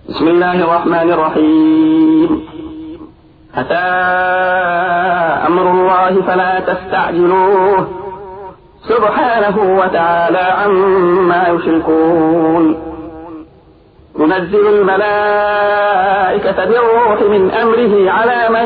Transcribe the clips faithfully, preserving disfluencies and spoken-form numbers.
بسم الله الرحمن الرحيم. أتى أمر الله فلا تستعجلوه سبحانه وتعالى عما يشركون. ينزل الملائكة بالروح من أمره على من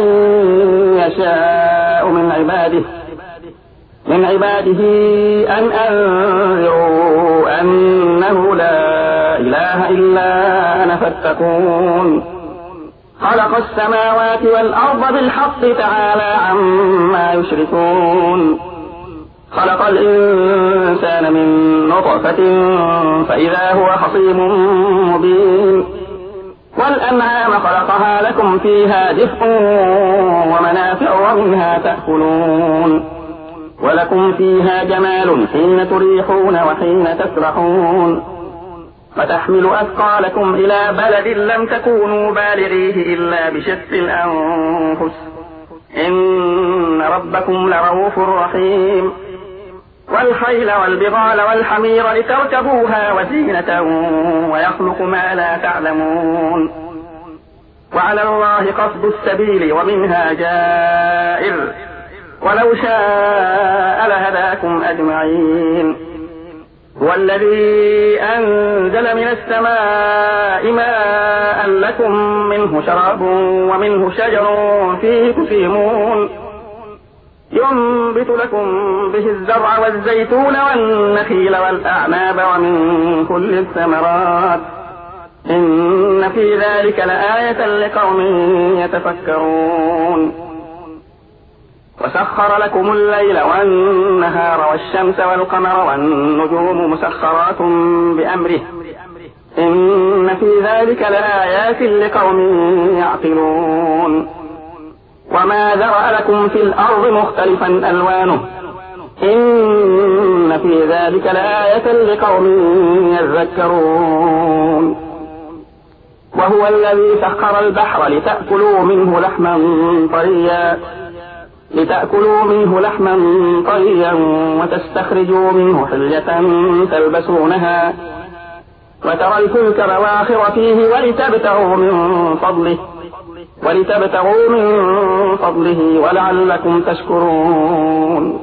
يشاء من عباده من عباده أن أنذروا أنه لا إله إلا أنا فاتقون. خلق السماوات والأرض بالحق تعالى عما يشركون. خلق الإنسان من نطفة فإذا هو خصيم مبين. والأنعام خلقها لكم فيها دفء ومنافع ومنها تأكلون ولكم فيها جمال حين تريحون وحين تسرحون وتحمل أثقالكم إلى بلد لم تكونوا بالغيه إلا بشق الأنفس إن ربكم لرؤوف رحيم. والخيل والبغال والحمير لتركبوها وزينة ويخلق ما لا تعلمون. وعلى الله قصد السبيل ومنها جائر ولو شاء لهداكم أجمعين. هو الذي أنزل من السماء ماء لكم منه شراب ومنه شجر فيه تسيمون. ينبت لكم به الزرع والزيتون والنخيل والأعناب ومن كل الثمرات إن في ذلك لآية لقوم يتفكرون. وسخر لكم الليل والنهار والشمس والقمر والنجوم مسخرات بأمره إن في ذلك لآيات لقوم يعقلون. وما ذرأ لكم في الأرض مختلفا ألوانه إن في ذلك لآية لقوم يذكرون. وهو الذي سخر البحر لتأكلوا منه لحما طريا لتأكلوا منه لحما طريا وتستخرجوا منه حلية تلبسونها وترى الفلك مواخر فيه ولتبتغوا من فضله ولتبتغوا من فضله ولعلكم تشكرون.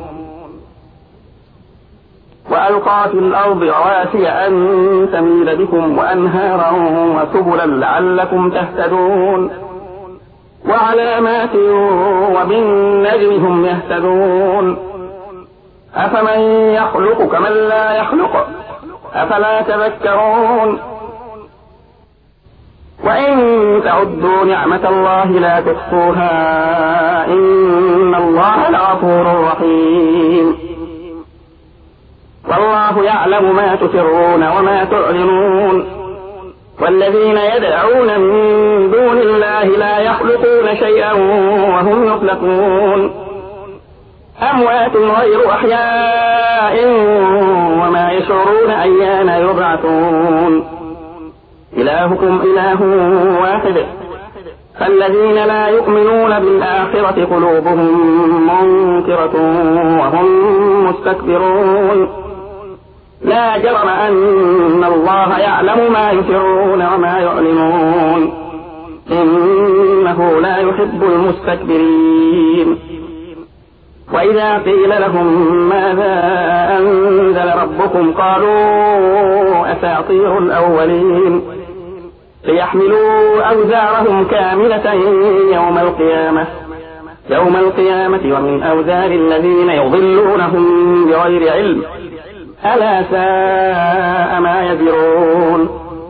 وألقى في الأرض رواسي أن تميد بكم وأنهارا وسبلا لعلكم تهتدون. وعلامات وبالنجم هم يهتدون. أفمن يخلق كمن لا يخلق أفلا تذكرون. وإن تعدوا نعمة الله لا تحصوها إن الله لغفور رحيم. والله يعلم ما تسرون وما تعلنون. والذين يدعون من دون الله لا يخلقون شيئا وهم يخلقون. أموات غير أحياء وما يشعرون أيان يبعثون. إلهكم إله واحد فالذين لا يؤمنون بالآخرة قلوبهم منكرة وهم مستكبرون. لا جرم أن الله يعلم ما يسرون وما يعلنون إنه لا يحب المستكبرين. وإذا قيل لهم ماذا أنزل ربكم قالوا أساطير الأولين ليحملوا أوزارهم كاملة يوم القيامة يوم القيامة ومن أوزار الذين يضلونهم بغير علم ألا ساء ما يزرون.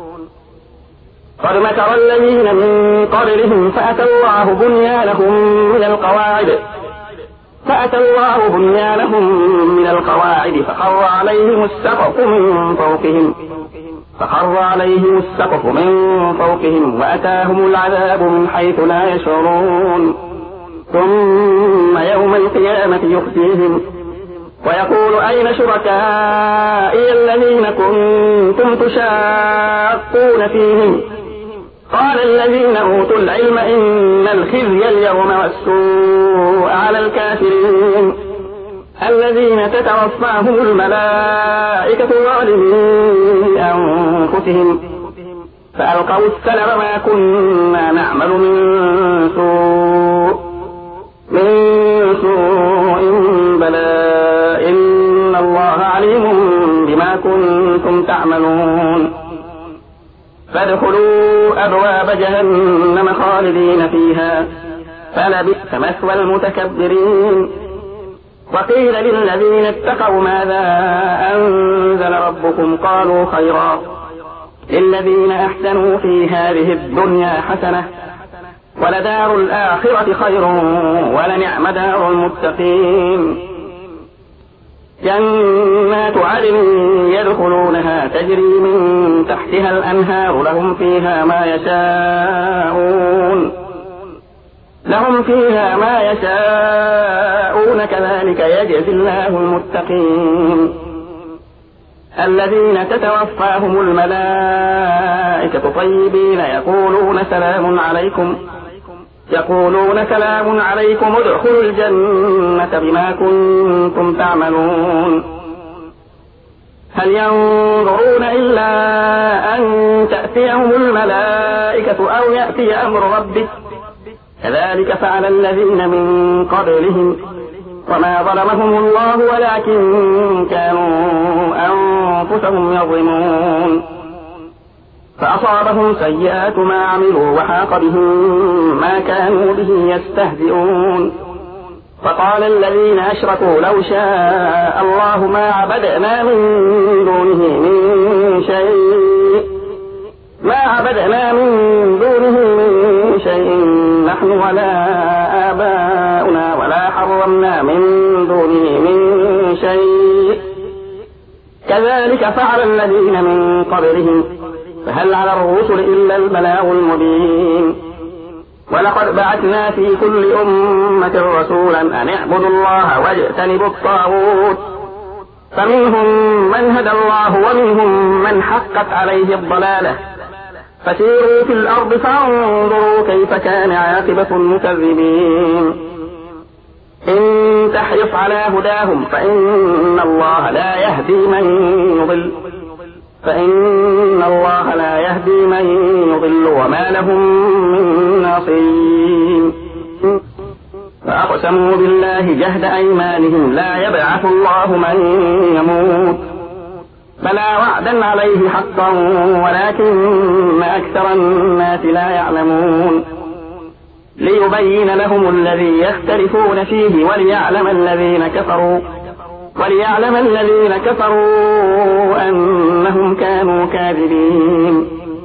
قد مكر الذين من قبلهم فأتى الله بنيانهم من القواعد فأتى الله بنيانهم من القواعد فخر عليهم السقف من فوقهم فخر عليهم السقف من فوقهم وأتاهم العذاب من حيث لا يشعرون. ثم يوم القيامة يخزيهم ويقول أين شركائي الذين كنتم تشاقون فيهم قال الذين أوتوا العلم إن الخزي اليوم والسوء على الكافرين الذين تتوفاهم الملائكة ظالمي أنفسهم فألقوا السلم ما كنا نعمل من سوء من سوء بلى إن الله عليم بما كنتم تعملون فادخلوا أبواب جهنم خالدين فيها فلبئس مثوى المتكبرين وقيل للذين اتقوا ماذا أنزل ربكم قالوا خيرا للذين أحسنوا في هذه الدنيا حسنة ولدار الآخرة خير ولنعم دار المتقين جنات عدن يدخلونها تجري من تحتها الأنهار لهم فيها ما يشاءون لهم فيها ما يشاءون كذلك يجزي الله المتقين الذين تتوفاهم الملائكة طيبين يقولون سلام عليكم يقولون سلام عليكم ادخلوا الجنة بما كنتم تعملون هل ينظرون إلا أن تأتيهم الملائكة أو يأتي أمر ربك كذلك فعل الذين من قبلهم وما ظلمهم الله ولكن كانوا أنفسهم يظلمون فأصابهم سيئات ما عملوا وحاق بهم ما كانوا به يستهزئون فقال الذين أشركوا لو شاء الله ما عبدنا من دونه من شيء ما عبدنا من دونه من شيء نحن ولا آباؤنا ولا حرمنا من دونه من شيء كذلك فعل الذين من قبلهم فهل على الرسل إلا البلاغ المبين ولقد بعثنا في كل أمة رسولا أن اعبدوا الله واجتنبوا الطاغوت فمنهم من هدى الله ومنهم من حقت عليه الضلالة فسيروا في الأرض فانظروا كيف كان عاقبة المكذبين إن تحرص على هداهم فإن الله لا يهدي من يضل فإن الله لا يهدي من يضل وما لهم من ناصرين فأقسموا بالله جهد أيمانهم لا يبعث الله من يموت بلى وعدا عليه حقا ولكن أكثر الناس لا يعلمون ليبين لهم الذي يختلفون فيه وليعلم الذين كفروا وليعلم الذين كفروا أنهم كانوا كاذبين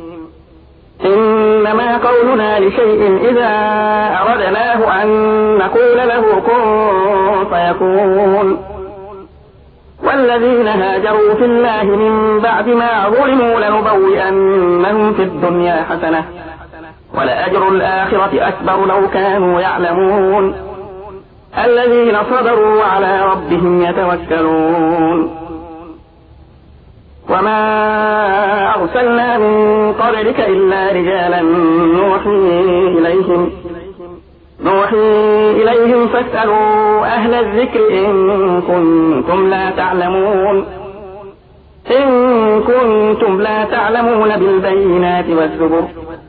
إنما قولنا لشيء إذا أردناه أن نقول له كن فيكون والذين هاجروا في الله من بعد ما ظلموا لنبوئنهم في الدنيا حسنة ولأجر الآخرة أكبر لو كانوا يعلمون الذين صبروا وعلى ربهم يتوكلون وما أرسلنا من قبلك إلا رجالا نوحي إليهم نوحي إليهم فاسألوا أهل الذكر إن كنتم لا تعلمون إن كنتم لا تعلمون بالبينات والزبر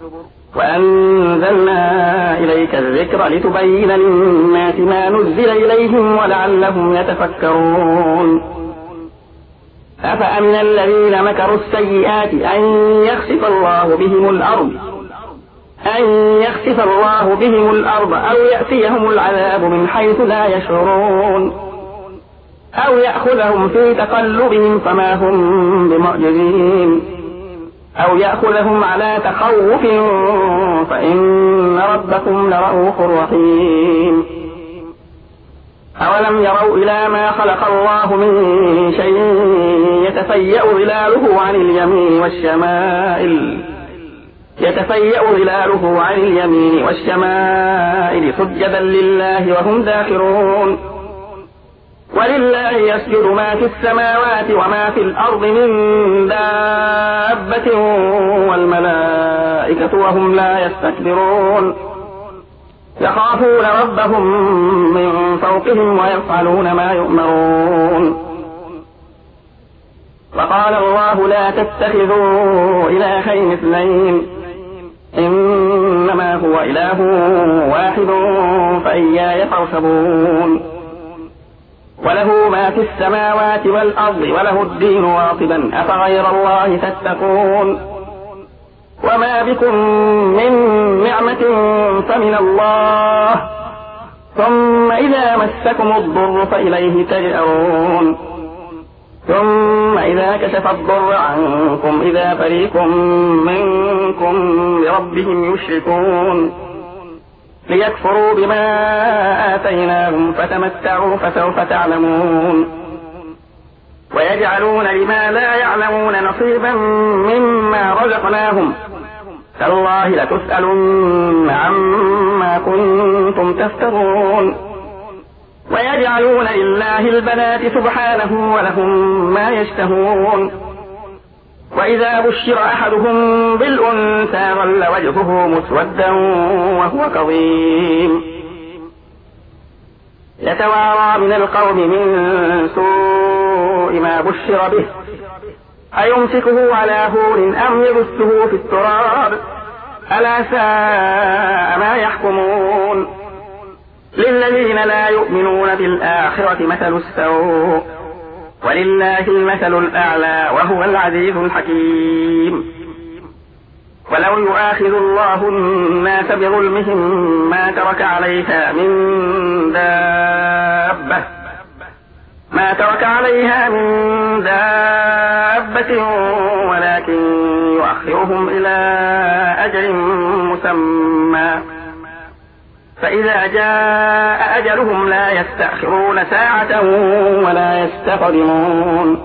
وأنزلنا إليك الذكر لتبين للناس ما نزل إليهم ولعلهم يتفكرون أفأمن الذين مكروا السيئات أن يخسف الله بهم الأرض أن يخسف الله بهم الأرض أو يأتيهم العذاب من حيث لا يشعرون أو يأخذهم في تقلبهم فما هم بمعجزين أو يأخذهم على تخوف فإن ربكم لرؤوف رحيم أولم يروا إلى ما خلق الله من شيء يتفيأ ظلاله عن اليمين والشمائل يتفيأ ظلاله عن اليمين والشمائل سجدا لله وهم داخرون ولله يسجد ما في السماوات وما في الأرض من دابة والملائكة وهم لا يستكبرون يخافون ربهم من فوقهم ويفعلون ما يؤمرون وقال الله لا تتخذوا إلهين اثنين إنما هو إله واحد فإياي فارهبون وله ما في السماوات والأرض وله الدين واصبا أفغير الله تتقون وما بكم من نعمة فمن الله ثم إذا مسكم الضر فإليه تجأرون ثم إذا كشف الضر عنكم إذا فريق منكم بربهم يشركون ليكفروا بما آتيناهم فتمتعوا فسوف تعلمون ويجعلون لما لا يعلمون نصيبا مما رزقناهم تالله لتسألن عما كنتم تفترون ويجعلون لله البنات سبحانه ولهم ما يشتهون وإذا بشر أحدهم بالأنثى ظل وجهه مسودا وهو كظيم يتوارى من القوم من سوء ما بشر به أيمسكه على هون أم يبثه في التراب ألا ساء ما يحكمون للذين لا يؤمنون بالآخرة مثل السوء ولله المثل الأعلى وهو العزيز الحكيم ولو يؤاخذ الله الناس بظلمهم ما ترك عليها من دابة ما ترك عليها من دابة ولكن يؤخرهم إلى أجل مسمى فإذا جاء أجلهم لا يستأخرون ساعة ولا يستقدمون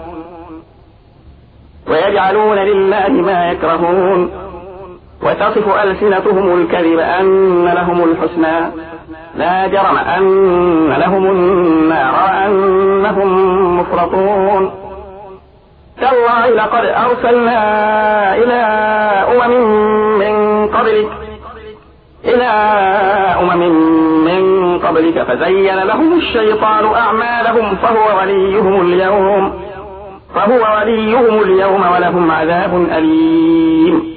ويجعلون لله ما يكرهون وتصف ألسنتهم الكذب أن لهم الحسنى لا جرم أن لهم النار وأنهم مفرطون تالله لقد أرسلنا إلى أمم من قبلك إلى أمم من قبلك فزين لهم الشيطان أعمالهم فهو وليهم اليوم فهو وليهم اليوم ولهم عذاب أليم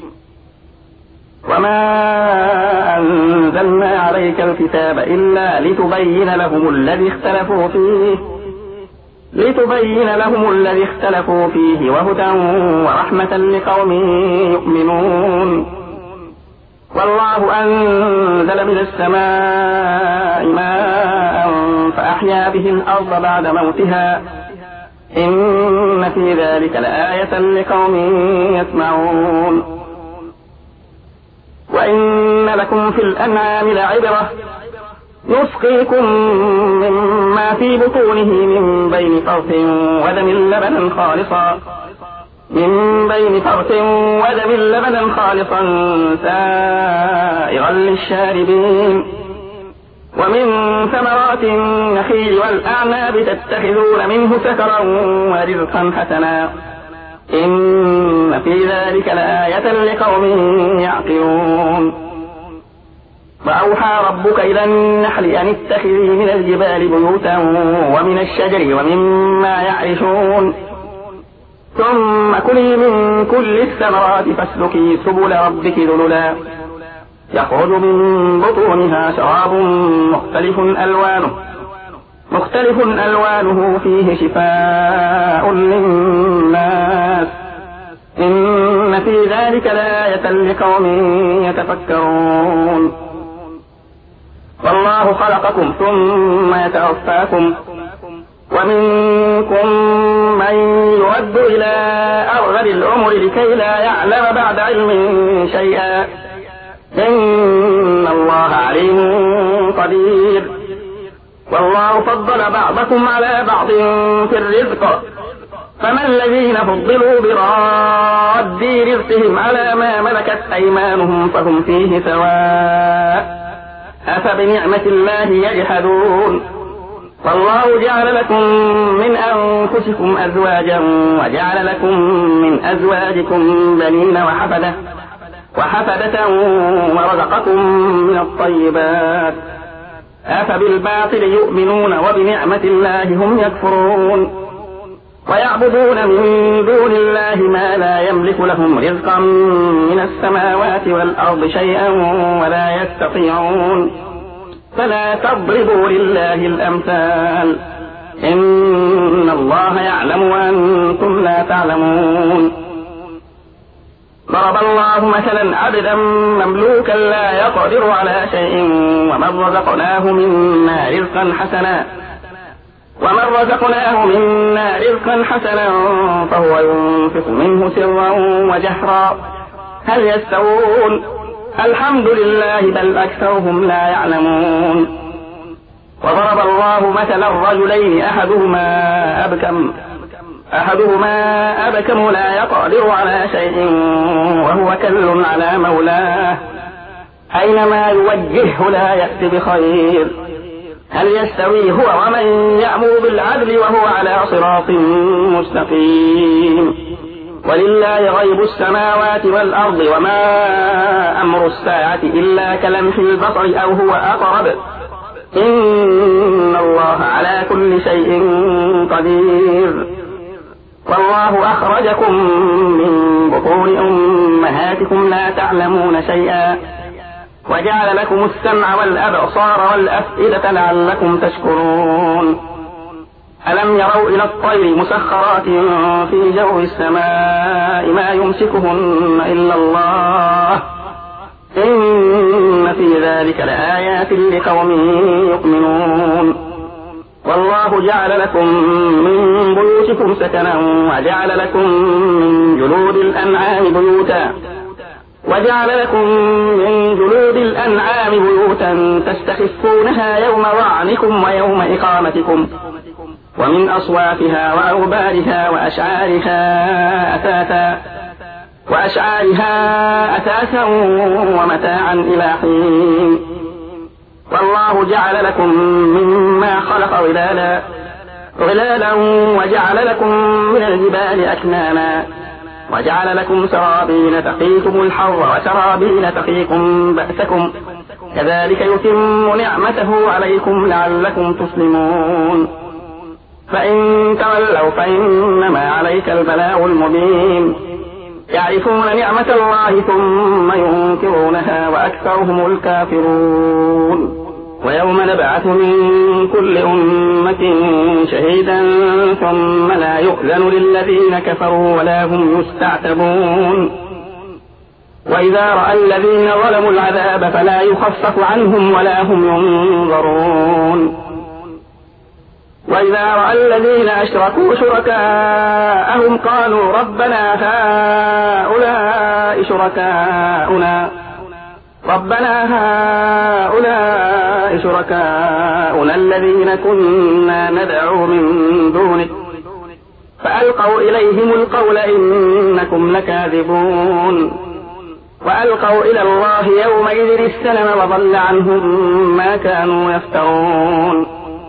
وما أنزلنا عليك الكتاب إلا لتبين لهم الذي اختلفوا فيه لتبين لهم الذي اختلفوا فيه وهدى ورحمة لقوم يؤمنون والله أنزل من السماء ماء فأحيا به الأرض بعد موتها إن في ذلك لآية لقوم يسمعون وإن لكم في الأنعام لعبرة نسقيكم مما في بطونه من بين فرث ودم لبنا خالصا من بين فرث ودم لبنا خالصا سائغا للشاربين ومن ثمرات النخيل والأعناب تتخذون منه سكرا ورزقا حسنا إن في ذلك لآية لقوم يعقلون وأوحى ربك إلى النحل أن اتخذي من الجبال بيوتا ومن الشجر ومما يعرشون ثم كلي من كل الثمرات فاسلكي سبل ربك ذللا يخرج من بطونها شراب مختلف ألوانه مختلف ألوانه فيه شفاء للناس إن في ذلك لآية لقوم يتفكرون والله خلقكم ثم يتوفاكم ومنكم من يرد إلى أرذل العمر لكي لا يعلم بعد علم شيئا إن الله عليم قدير والله فضل بعضكم على بعض في الرزق فما الذين فضلوا براد رزقهم على ما ملكت أيمانهم فهم فيه سواء أفبنعمة الله يجحدون والله جعل لكم من أنفسكم أزواجا وجعل لكم من أزواجكم بنين وحفدة وحفدة ورزقكم من الطيبات أفبالباطل يؤمنون وبنعمة الله هم يكفرون ويعبدون من دون الله ما لا يملك لهم رزقا من السماوات والأرض شيئا ولا يستطيعون فلا تضربوا لله الأمثال إن الله يعلم وأنتم لا تعلمون. ضرب الله مثلا عبدا مملوكا لا يقدر على شيء ومن رزقناه منا رزقا حسنا ومن رزقناه منا رزقا حسنا فهو ينفق منه سرا وجهرا هل يستوون الحمد لله بل أكثرهم لا يعلمون. وضرب الله مثلا الرجلين أحدهما أبكم أحدهما أبكم لا يقدر على شيء وهو كل على مولاه أينما يوجهه لا يأتي بخير هل يستوي هو ومن يأمر بالعدل وهو على صراط مستقيم. ولله غيب السماوات والأرض وما أمر الساعة إلا كلمح البصر أو هو أقرب إن الله على كل شيء قدير. والله أخرجكم من بطون أمهاتكم لا تعلمون شيئا وجعل لكم السمع والأبصار والأفئدة لعلكم تشكرون. ألم يروا إلى الطير مسخرات في جو السماء ما يمسكهن إلا الله إن في ذلك لآيات لقوم يؤمنون. والله جعل لكم من بيوتكم سكنا وجعل لكم من جلود الأنعام بيوتا وجعل لكم من جلود الأنعام بيوتا تستخفونها يوم ظعنكم ويوم إقامتكم ومن أصوافها وأوبارها وأشعارها أثاثا وأشعارها أثاثا ومتاعا إلى حين. والله جعل لكم مما خلق ظلالا ظلالا وجعل لكم من الجبال أكنانا وجعل لكم سرابيل تقيكم الحر وسرابيل تقيكم بأسكم كذلك يتم نعمته عليكم لعلكم تسلمون. فإن تولوا فإنما عليك البلاغ المبين يعرفون نعمة الله ثم ينكرونها وأكثرهم الكافرون. ويوم نبعث من كل أمة شهيدا ثم لا يؤذن للذين كفروا ولا هم يستعتبون. وإذا رأى الذين ظلموا العذاب فلا يخفف عنهم ولا هم ينظرون. وإذا رأى الذين أشركوا شركاءهم قالوا ربنا هؤلاء شركاؤنا ربنا هؤلاء شركاؤنا الذين كنا ندعو من دونك فألقوا إليهم القول إنكم لكاذبون. وألقوا إلى الله يومئذ السلم وضل عنهم ما كانوا يفترون.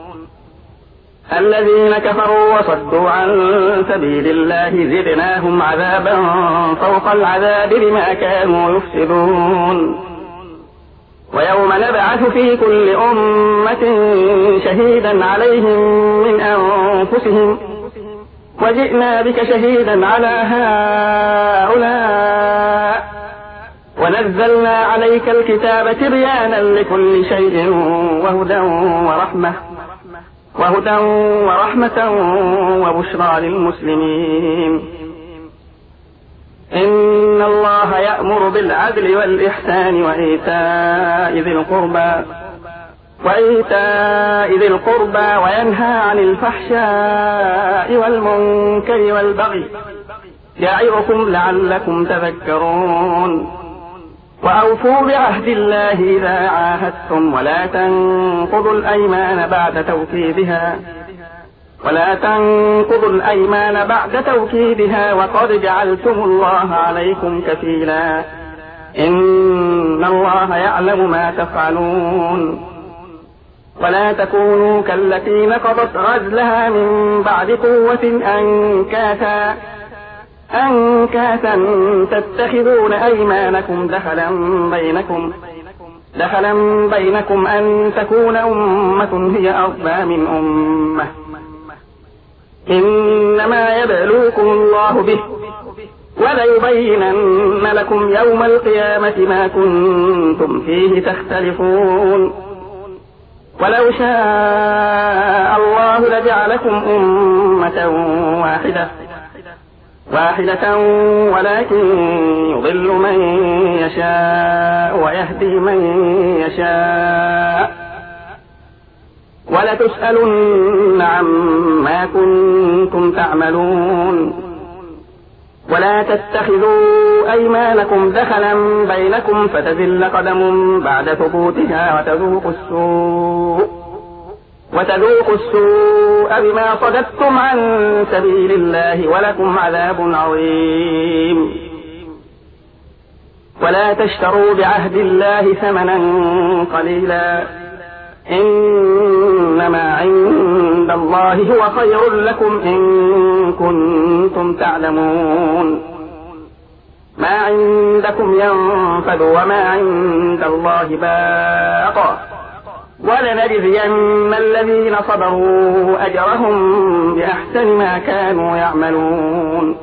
الذين كفروا وصدوا عن سبيل الله زدناهم عذابا فوق العذاب بما كانوا يفسدون. ويوم نبعث في كل أمة شهيدا عليهم من أنفسهم وجئنا بك شهيدا على هؤلاء ونزلنا عليك الكتاب تبيانا لكل شيء وهدى ورحمة وهدى ورحمة وبشرى للمسلمين. إن الله يأمر بالعدل والإحسان وإيتاء ذي القربى وإيتاء ذي القربى وينهى عن الفحشاء والمنكر والبغي يعظكم لعلكم تذكرون. وأوفوا بعهد الله إذا عاهدتم ولا تنقضوا الأيمان بعد توكيدها ولا تنقضوا الأيمان بعد توكيدها وقد جعلتم الله عليكم كفيلا إن الله يعلم ما تفعلون. ولا تكونوا كالتي نقضت غزلها من بعد قوة أنكاثا أنكاثا تتخذون أيمانكم دخلا بينكم دخلا بينكم أن تكون أمة هي أربى من أمة إنما يبلوكم الله به وليبينن لكم يوم القيامة ما كنتم فيه تختلفون ولو شاء الله لجعلكم أمة واحدة واحدة ولكن يضل من يشاء ويهدي من يشاء ولتسألن عما كنتم تعملون ولا تتخذوا أيمانكم دخلا بينكم فتزل قدم بعد ثبوتها وتذوقوا السوء وتذوقوا السوء بما صددتم عن سبيل الله ولكم عذاب عظيم ولا تشتروا بعهد الله ثمنا قليلا إنما عند الله هو خير لكم إن كنتم تعلمون ما عندكم ينفد وما عند الله باق ولنجزين الذين صبروا أجرهم بأحسن ما كانوا يعملون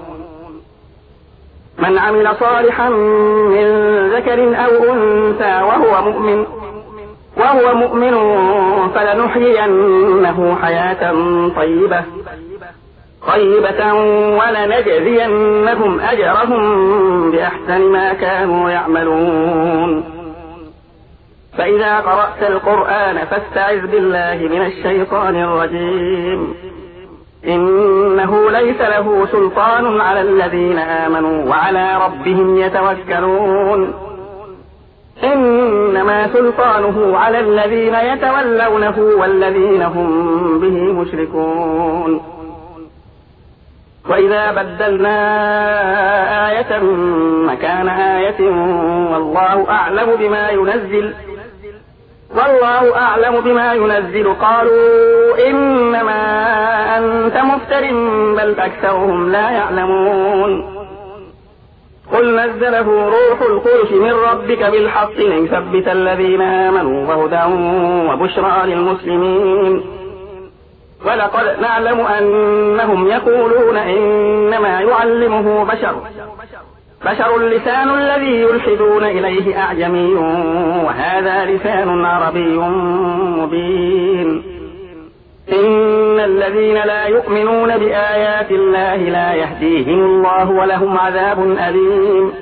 من عمل صالحا من ذكر أو أنثى وهو مؤمن وهو مؤمن فلنحيينه حياة طيبة طيبة ولنجزينهم أجرهم بأحسن ما كانوا يعملون فإذا قرأت القرآن فاستعذ بالله من الشيطان الرجيم إنه ليس له سلطان على الذين آمنوا وعلى ربهم يتوكلون إنما سلطانه على الذين يتولونه والذين هم به مشركون وإذا بدلنا آية مكان آية والله أعلم بما ينزل والله أعلم بما ينزل قالوا إنما أنت مفتر بل أكثرهم لا يعلمون قل نزله روح القدس من ربك بالحق ليثبت الذين آمنوا وهدى وبشرى للمسلمين ولقد نعلم أنهم يقولون إنما يعلمه بشر بشر اللسان الذي يلحدون إليه أعجمي وهذا لسان عربي مبين إن الذين لا يؤمنون بآيات الله لا يهديهم الله ولهم عذاب أليم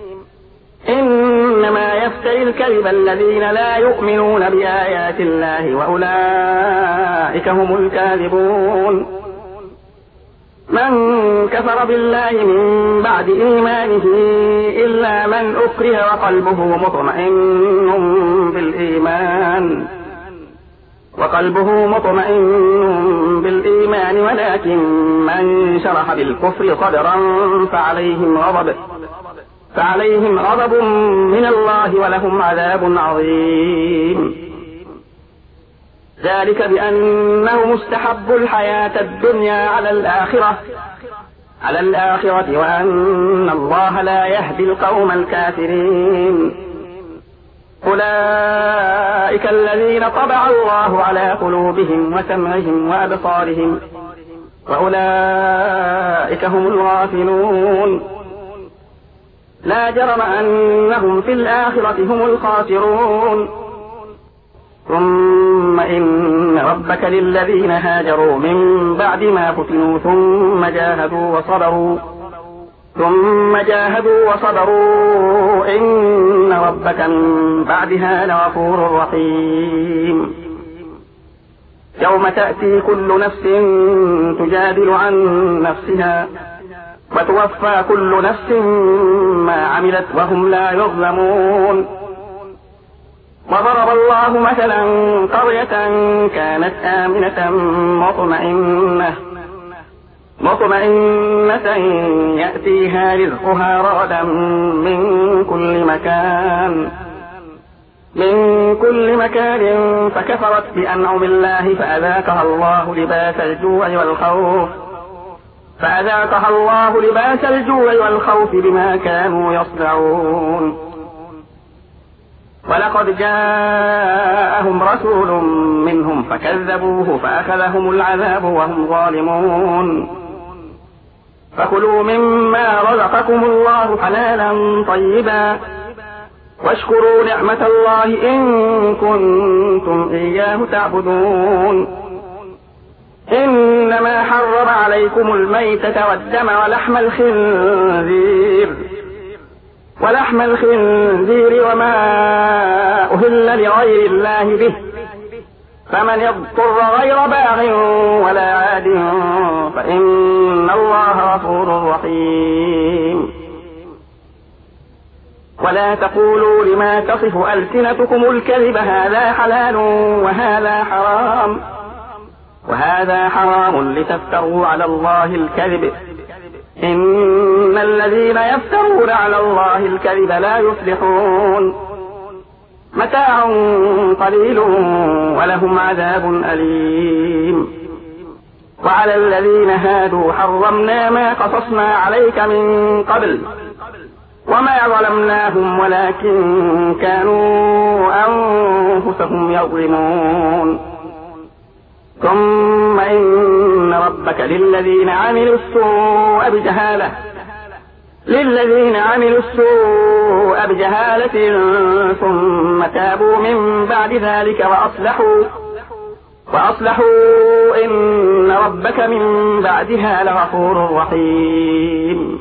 إنما يفتري الكذب الذين لا يؤمنون بآيات الله وأولئك هم الكاذبون من كفر بالله من بعد إيمانه إلا من أكره وقلبه مطمئن بالإيمان وقلبه مطمئن بالإيمان ولكن من شرح بالكفر صدرا فعليهم غضب فعليهم غضب من الله ولهم عذاب عظيم ذلك بأنه مستحب الحياة الدنيا على الآخرة على الآخرة وأن الله لا يهدي القوم الكافرين أولئك الذين طبع الله على قلوبهم وسمعهم وأبصارهم وأولئك هم الغافلون لا جرم أنهم في الآخرة هم الخاسرون ثم إن ربك للذين هاجروا من بعد ما فتنوا ثم جاهدوا وصبروا ثم جاهدوا وصبروا إن ربك من بعدها لغفور رحيم يوم تأتي كل نفس تجادل عن نفسها وتوفى كل نفس ما عملت وهم لا يظلمون وضرب الله مثلا قرية كانت آمنة مطمئنة مطمئنة يأتيها رزقها رغدا من كل مكان من كل مكان فكفرت بأنعم الله فأذاقها الله لباس الجوع والخوف فأذاقها الله لباس الجوع والخوف بما كانوا يصنعون ولقد جاءهم رسول منهم فكذبوه فأخذهم العذاب وهم ظالمون فكلوا مما رزقكم الله حلالا طيبا واشكروا نعمة الله إن كنتم إياه تعبدون إنما حرم عليكم الميتة والدم ولحم الخنزير ولحم الخنزير وما أهل لغير الله به فمن يضطر غير باغ ولا عاد فإن الله غفور رحيم ولا تقولوا لما تصف ألسنتكم الكذب هذا حلال وهذا حرام وهذا حرام لتفتروا على الله الكذب إن الذين يفترون على الله الكذب لا يفلحون متاع قليل ولهم عذاب أليم وعلى الذين هادوا حرمنا ما قصصنا عليك من قبل وما ظلمناهم ولكن كانوا أنفسهم يظلمون ثم إن ربك للذين عملوا السوء بجهالة للذين عملوا السوء بجهالة ثم تابوا من بعد ذلك وأصلحوا وأصلحوا إن ربك من بعدها لغفور رحيم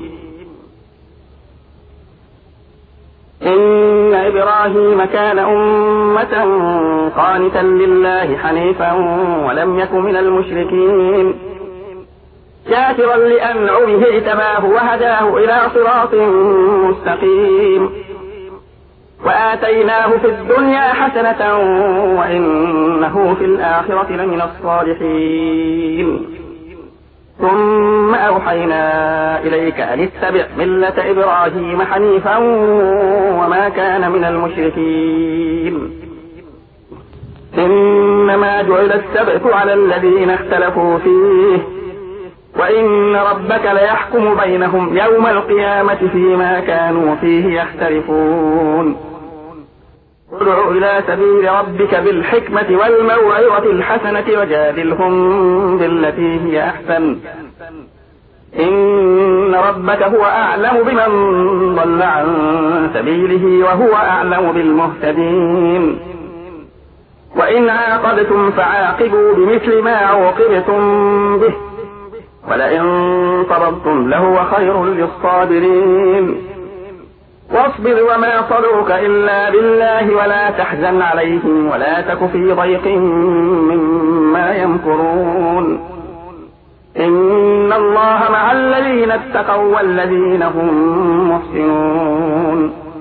إن إبراهيم كان أمة قانتا لله حنيفا ولم يك من المشركين شاكرا لأنعمه اجتباه وهداه إلى صراط مستقيم وآتيناه في الدنيا حسنة وإنه في الآخرة لمن الصالحين ثم أوحينا إليك أن اتبع ملة إبراهيم حنيفا وما كان من المشركين إنما جعل السبت على الذين اختلفوا فيه وإن ربك ليحكم بينهم يوم القيامة فيما كانوا فيه يختلفون ادع إلى سبيل ربك بالحكمة والموعظة الحسنة وجادلهم بالتي هي أحسن إن ربك هو أعلم بمن ضل عن سبيله وهو أعلم بالمهتدين وإن عاقبتم فعاقبوا بمثل ما عوقبتم به ولئن صبرتم لهو خير للصابرين واصبر وما صبرك إلا بالله ولا تحزن عليهم ولا تك في ضيق مما يمكرون إن الله مع الذين اتقوا والذين هم محسنون